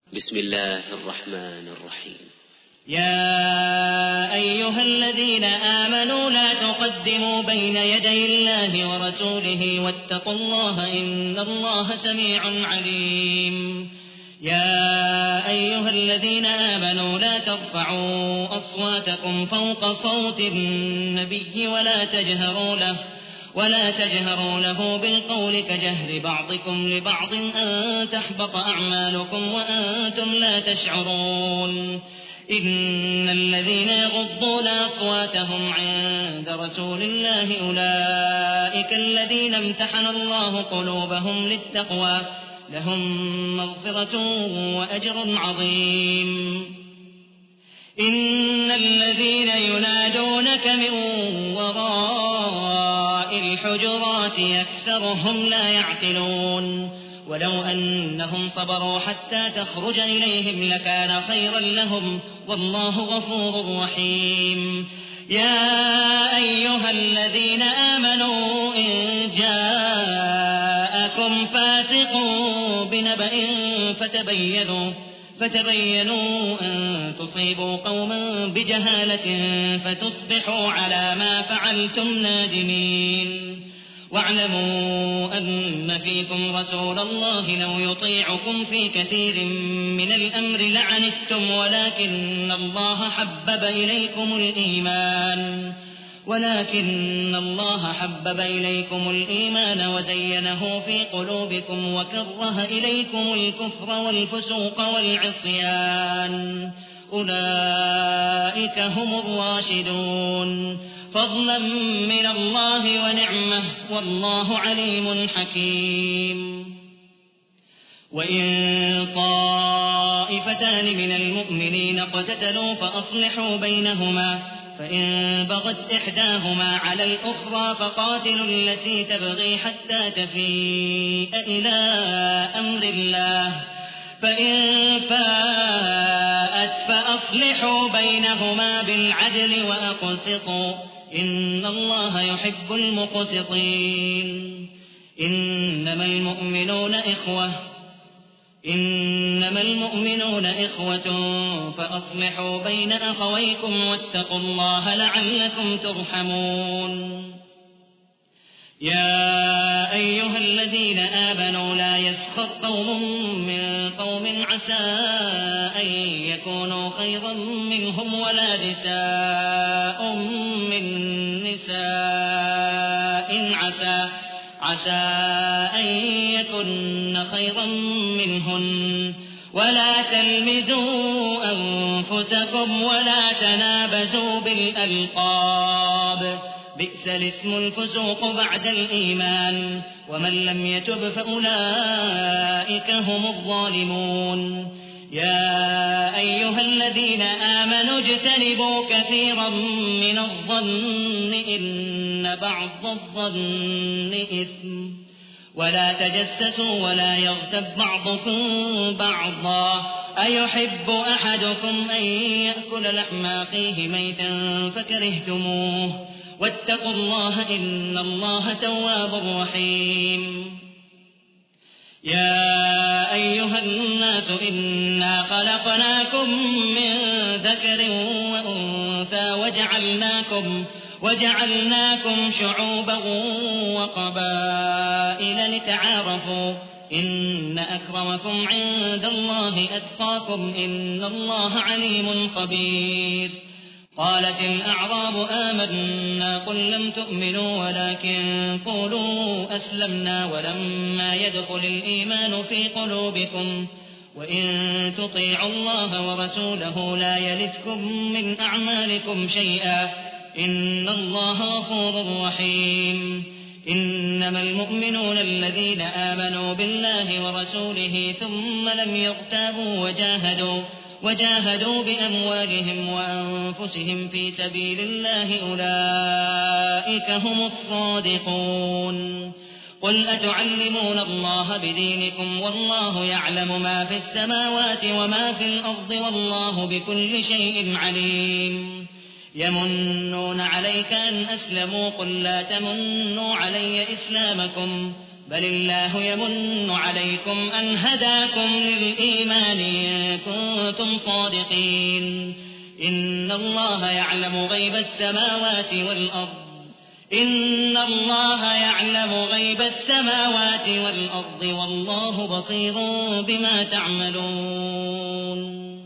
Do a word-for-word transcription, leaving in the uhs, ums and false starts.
بسم الله الرحمن الرحيم. يا أيها الذين آمنوا لا تقدموا بين يدي الله ورسوله واتقوا الله إن الله سميع عليم. يا أيها الذين آمنوا لا ترفعوا أصواتكم فوق صوت النبي ولا تجهروا له ولا تجهروا له بالقول كجهر بعضكم لبعض أن تحبط أعمالكم وأنتم لا تشعرون. إن الذين يغضون أصواتهم عند رسول الله أولئك الذين امتحن الله قلوبهم للتقوى لهم مغفرة وأجر عظيم. إن الذين ينادونك من وراء الحجرات أكثرهم لا يعقلون. ولو أنهم صبروا حتى تخرج إليهم لكان خيرا لهم والله غفور رحيم. يا أيها الذين آمنوا إن جاءكم فاسق بنبأ فتبينوا فتبينوا أن تصيبوا قوما بجهالة فتصبحوا على ما فعلتم نادمين. واعلموا أن فيكم رسول الله لو يطيعكم في كثير من الأمر لعنتم ولكن الله حبب إليكم الإيمان ولكن الله حبب إليكم الإيمان وزينه في قلوبكم وكره إليكم الكفر والفسوق والعصيان أولئك هم الراشدون فضلا من الله ونعمة والله عليم حكيم. وإن طائفتان من المؤمنين اقتتلوا فأصلحوا بينهما فإن بغت إحداهما على الأخرى فقاتلوا التي تبغي حتى تفيء إلى أمر الله فإن فاءت فأصلحوا بينهما بالعدل وأقسطوا إن الله يحب المقسطين. إنما المؤمنون إخوة إنما المؤمنون إخوة فأصلحوا بين أخويكم واتقوا الله لعلكم ترحمون. يا أيها الذين آمنوا لا يسخر قوم من قوم عسى أن يكونوا خيرا منهم ولا نساء من نساء عسى عسى أن يكن خيرا منهن ولا تلمزوا أنفسكم ولا تنابزوا بالألقاب بئس الاسم الفسوق بعد الإيمان ومن لم يتب فأولئك هم الظالمون. يا أيها الذين آمنوا اجتنبوا كثيرا من الظن إن بعض الظن إثم ولا تجسسوا ولا يغتب بعضكم بعضا أيحب أحدكم أن يأكل لحم أخيه ميتا فكرهتموه واتقوا الله إن الله تواب رحيم. يا أيها الناس إنا خلقناكم من ذكر وأنثى وجعلناكم وجعلناكم شعوبا وقبائل لتعارفوا إن أكرمكم عند الله أتقاكم إن الله عليم خبير. قالت الأعراب آمنا قل لم تؤمنوا ولكن قولوا أسلمنا ولما يدخل الإيمان في قلوبكم وإن تطيعوا الله ورسوله لا يلتكم من أعمالكم شيئا إن الله غفور رحيم. إنما المؤمنون الذين آمنوا بالله ورسوله ثم لم يرتابوا وجاهدوا وجاهدوا بأموالهم وأنفسهم في سبيل الله أولئك هم الصادقون. قل أتعلمون الله بدينكم والله يعلم ما في السماوات وما في الأرض والله بكل شيء عليم. يمنون عليك أن أسلموا قل لا تمنوا علي إسلامكم بل الله يمن عليكم أن هداكم للإيمان إن كنتم صادقين إن الله يعلم غيب السماوات والأرض إن الله يعلم غيب السماوات والأرض والله بصير بما تعملون.